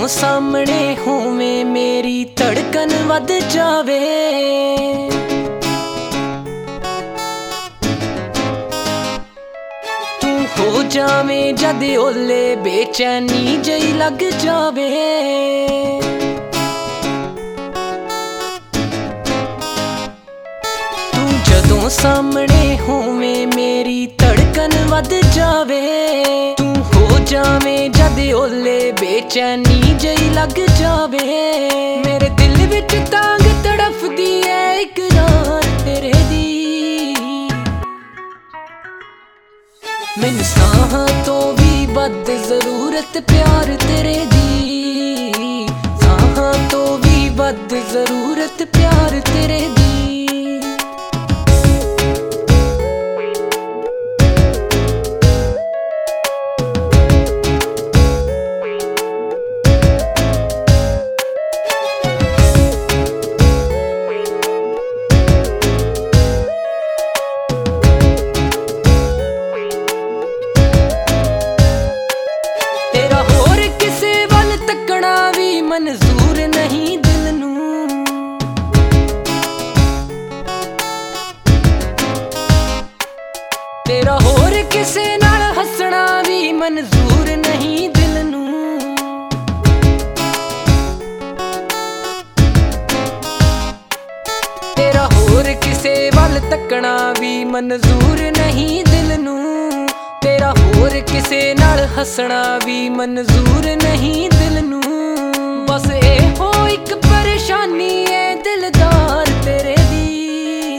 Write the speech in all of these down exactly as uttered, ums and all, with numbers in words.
ਸਾਹਮਣੇ ਹੋਵੇਂ ਮੇਰੀ ਧੜਕਨ ਵੱਧ ਜਾਵੇ। ਤੂੰ ਹੋ ਜਾਵੇਂ ਜਦ ਓਲੇ ਬੇਚੈਨੀ ਜਿਹੀ ਲੱਗ ਜਾਵੇ। ਤੂੰ ਜਦੋਂ ਸਾਹਮਣੇ ਹੋਵੇਂ ਮੇਰੀ ਧੜਕਨ ਵੱਧ ਜਾਵੇ। ਤੂੰ ਹੋ ਜਾਵੇਂ ਜਦ ਓਲੇ ਬੇਚੈਨੀ ਜਿਹੀ ਲੱਗ ਜਾਵੇ। ਮੇਰੇ ਦਿਲ ਵਿੱਚ ਤਾਂਗ ਤੜਫਦੀ ਐ ਇਕਰਾਰ ਤੇਰੇ ਦੀ। ਮੈਨੂੰ ਸਾਹਾਂ ਤੋਂ ਵੀ ਵੱਧ ਜ਼ਰੂਰਤ ਪਿਆਰ ਤੇਰੇ ਦੀ। ਸਾਹਾਂ ਤੋਂ ਵੀ ਵੱਧ ਜ਼ਰੂਰਤ ਪਿਆਰ ਤੇਰੇ ਦੀ। ਮਨਜ਼ੂਰ ਨਹੀਂ ਦਿਲ ਨੂੰ ਤੇਰਾ ਹੋਰ ਕਿਸੇ ਨਾਲ ਹੱਸਣਾ ਵੀ ਮਨਜ਼ੂਰ ਨਹੀਂ ਦਿਲ ਨੂੰ। ਤੇਰਾ ਹੋਰ ਕਿਸੇ ਵੱਲ ਤੱਕਣਾ ਵੀ ਮਨਜ਼ੂਰ ਨਹੀਂ ਦਿਲ ਨੂੰ। ਤੇਰਾ ਹੋਰ ਕਿਸੇ ਨਾਲ ਹੱਸਣਾ ਵੀ ਮਨਜ਼ੂਰ ਨਹੀਂ ਦਿਲ ਨੂੰ। ਬਸ ਇਹੋ ਇੱਕ ਪਰੇਸ਼ਾਨੀ ਏ ਦਿਲਦਾਰ ਤੇਰੇ ਦੀ।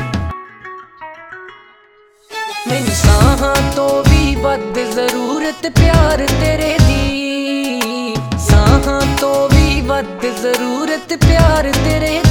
ਮੈਨੂੰ ਸਾਹਾਂ ਤੋਂ ਵੀ ਵੱਧ ਜ਼ਰੂਰਤ ਪਿਆਰ ਤੇਰੇ ਦੀ। ਸਾਹਾਂ ਤੋਂ ਵੀ ਵੱਧ ਜ਼ਰੂਰਤ ਪਿਆਰ ਤੇਰੇ